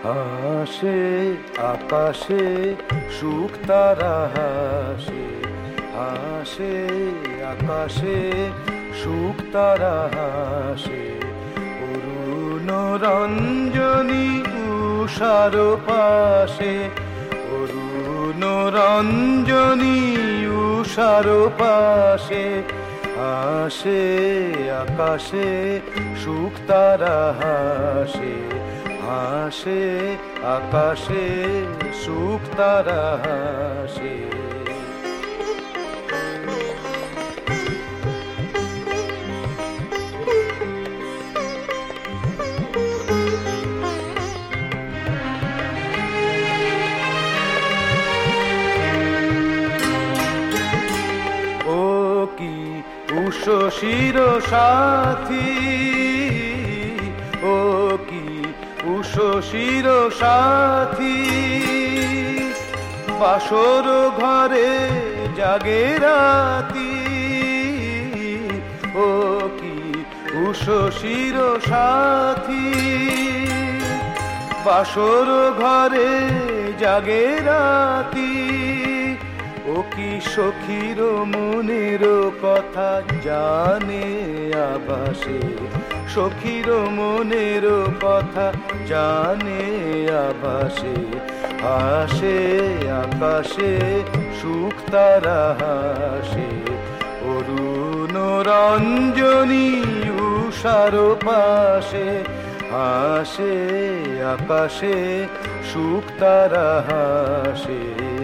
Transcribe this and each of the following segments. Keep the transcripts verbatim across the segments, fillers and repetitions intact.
হাসে আকাশে সুখ তারা হাসে, হাসে আকাশে সুখ তারা হাসে। অরুণ রঞ্জনী উষার পাশে, অরুণ রঞ্জনী উষার পাশে, হাসে আকাশে সুখ তারা হাসে, হাসে আকাশে সুখ তারা হাসে। ও কি উষশির সাথী, ও কি উষশির সাথী, বাসর ঘরে জাগে রাতি। ও কি উষশির সাথী, বাসর ঘরে জাগে রাতি। ও কি সখীর মনের কথা জানে আভাসে, সখীর মনের কথা জানে আভাসে। হাসে আকাশে সুখ তারা হাসে, অরুণ রঞ্জনী উষার পাশে, হাসে আকাশে সুখ তারা হাসে।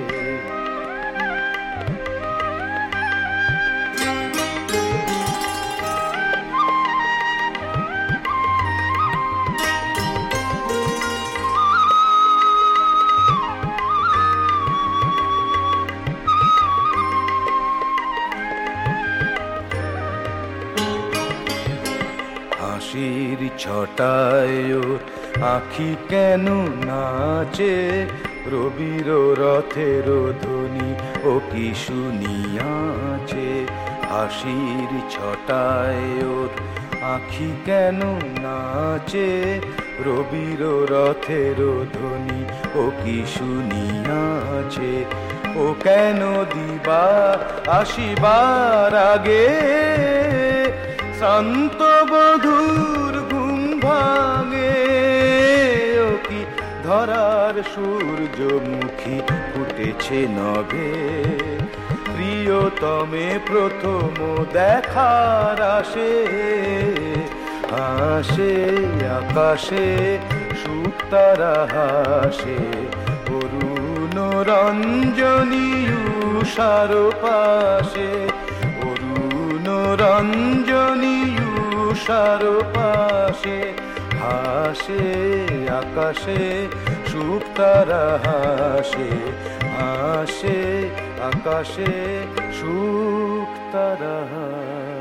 হাসির ছটায় ওর আখি কেন নাচে, রবির রথের ধ্বনি ও কি শুনিয়াছে। হাসির ছটায় ওর আখি কেন নাচে, রবির রথের ধ্বনি ও কি শুনিয়াছে। ও কেন দিবা আসিবার আগে শান্ত বধূর ঘুম ভাঙে। ও কি ধরার সূর্যমুখী ফুটেছে নভে, প্রিয়তমে প্রথম দেখার আসে। হাসে আকাশে সুখ তারা হাসে, অরুণ রঞ্জনী উষার পাশে, অরুণ রঞ্জনী উষার পাশে, হাসে আকাশে সুখ তারা হাসে, হাসে আকাশে সুখ তারা।